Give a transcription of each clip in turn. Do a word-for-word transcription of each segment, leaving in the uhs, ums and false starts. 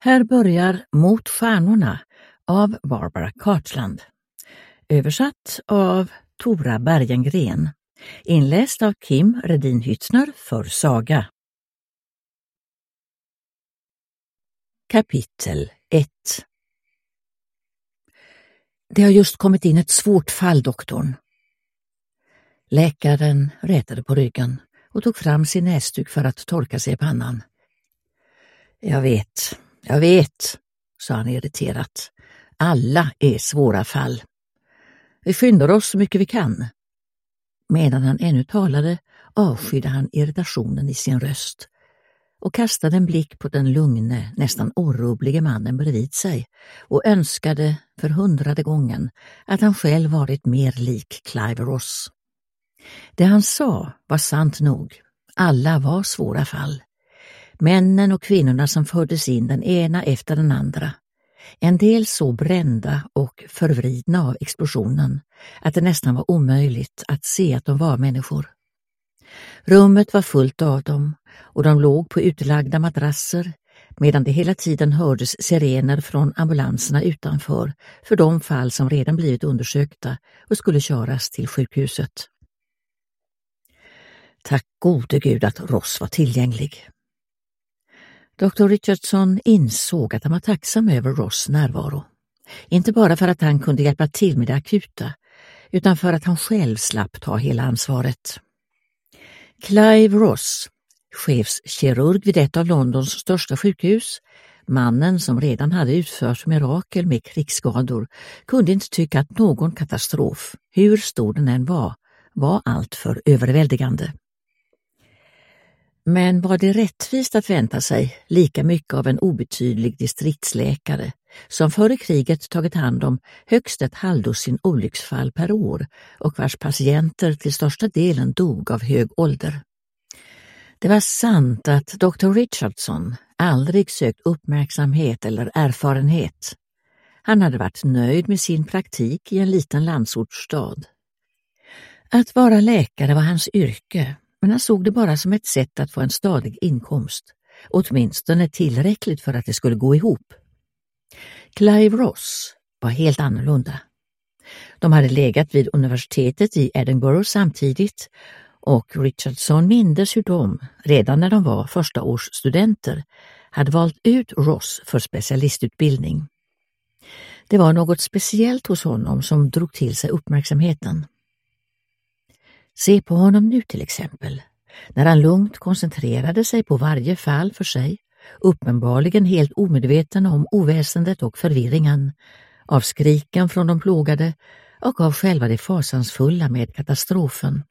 Här börjar Mot stjärnorna av Barbara Cartland. Översatt av Tora Bergengren. Inläst av Kim Redin Hyttner för Saga. Kapitel ett. Det har just kommit in ett svårt fall, doktorn. Läkaren rätade på ryggen och tog fram sin näsduk för att torka sig i pannan. Jag vet, jag vet, sa han irriterat. Alla är svåra fall. Vi skyndar oss så mycket vi kan. Medan han ännu talade avskydde han irritationen i sin röst och kastade en blick på den lugne, nästan orubbliga mannen bredvid sig och önskade för hundrade gången att han själv varit mer lik Clive Ross. Det han sa var sant nog. Alla var svåra fall. Männen och kvinnorna som fördes in den ena efter den andra. En del så brända och förvridna av explosionen att det nästan var omöjligt att se att de var människor. Rummet var fullt av dem och de låg på utlagda madrasser medan det hela tiden hördes sirener från ambulanserna utanför för de fall som redan blivit undersökta och skulle köras till sjukhuset. Tack gode Gud att Ross var tillgänglig. doktor Richardson insåg att han var tacksam över Ross närvaro. Inte bara för att han kunde hjälpa till med det akuta, utan för att han själv slapp ta hela ansvaret. Clive Ross, chefskirurg vid ett av Londons största sjukhus, mannen som redan hade utfört mirakel med krigsskador, kunde inte tycka att någon katastrof, hur stor den än var, var allt för överväldigande. Men var det rättvist att vänta sig lika mycket av en obetydlig distriktsläkare som före kriget tagit hand om högst ett halvdussin olycksfall per år och vars patienter till största delen dog av hög ålder? Det var sant att doktor Richardson aldrig sökt uppmärksamhet eller erfarenhet. Han hade varit nöjd med sin praktik i en liten landsortsstad. Att vara läkare var hans yrke. Men han såg det bara som ett sätt att få en stadig inkomst, åtminstone tillräckligt för att det skulle gå ihop. Clive Ross var helt annorlunda. De hade legat vid universitetet i Edinburgh samtidigt och Richardson mindes hur de, redan när de var första års studenter, hade valt ut Ross för specialistutbildning. Det var något speciellt hos honom som drog till sig uppmärksamheten. Se på honom nu till exempel, när han lugnt koncentrerade sig på varje fall för sig, uppenbarligen helt omedveten om oväsendet och förvirringen, av skriken från de plågade och av själva det fasansfulla med katastrofen.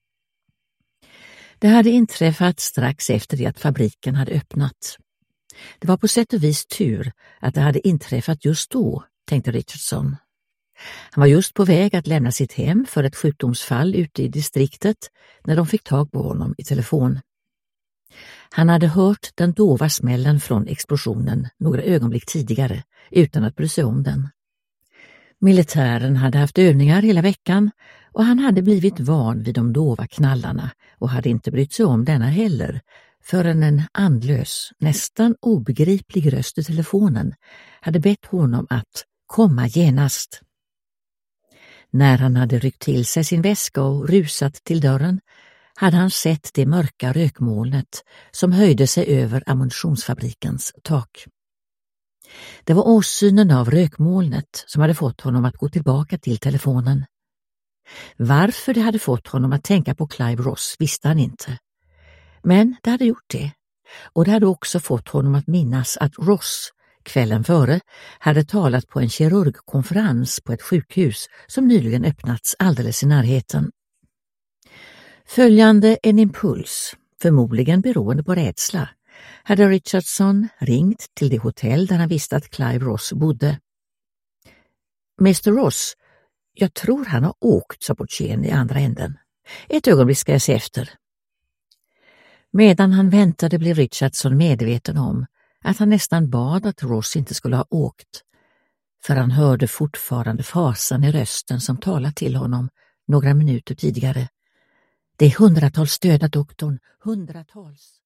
Det hade inträffat strax efter det att fabriken hade öppnat. Det var på sätt och vis tur att det hade inträffat just då, tänkte Richardson. Han var just på väg att lämna sitt hem för ett sjukdomsfall ute i distriktet när de fick tag på honom i telefon. Han hade hört den dova smällen från explosionen några ögonblick tidigare utan att bry sig om den. Militären hade haft övningar hela veckan och han hade blivit van vid de dova knallarna och hade inte brytt sig om denna heller förrän en andlös, nästan obegriplig röst i telefonen hade bett honom att komma genast. När han hade ryckt till sig sin väska och rusat till dörren hade han sett det mörka rökmolnet som höjde sig över ammunitionsfabrikens tak. Det var åsynen av rökmolnet som hade fått honom att gå tillbaka till telefonen. Varför det hade fått honom att tänka på Clive Ross visste han inte. Men det hade gjort det, och det hade också fått honom att minnas att Ross kvällen före hade talat på en kirurgkonferens på ett sjukhus som nyligen öppnats alldeles i närheten. Följande en impuls, förmodligen beroende på rädsla, hade Richardson ringt till det hotell där han visste att Clive Ross bodde. mister Ross, jag tror han har åkt, sa portieren i andra änden. Ett ögonblick ska jag se efter. Medan han väntade blev Richardson medveten om att han nästan bad att Ross inte skulle ha åkt, för han hörde fortfarande fasan i rösten som talade till honom några minuter tidigare. Det är hundratals döda, doktorn, hundratals.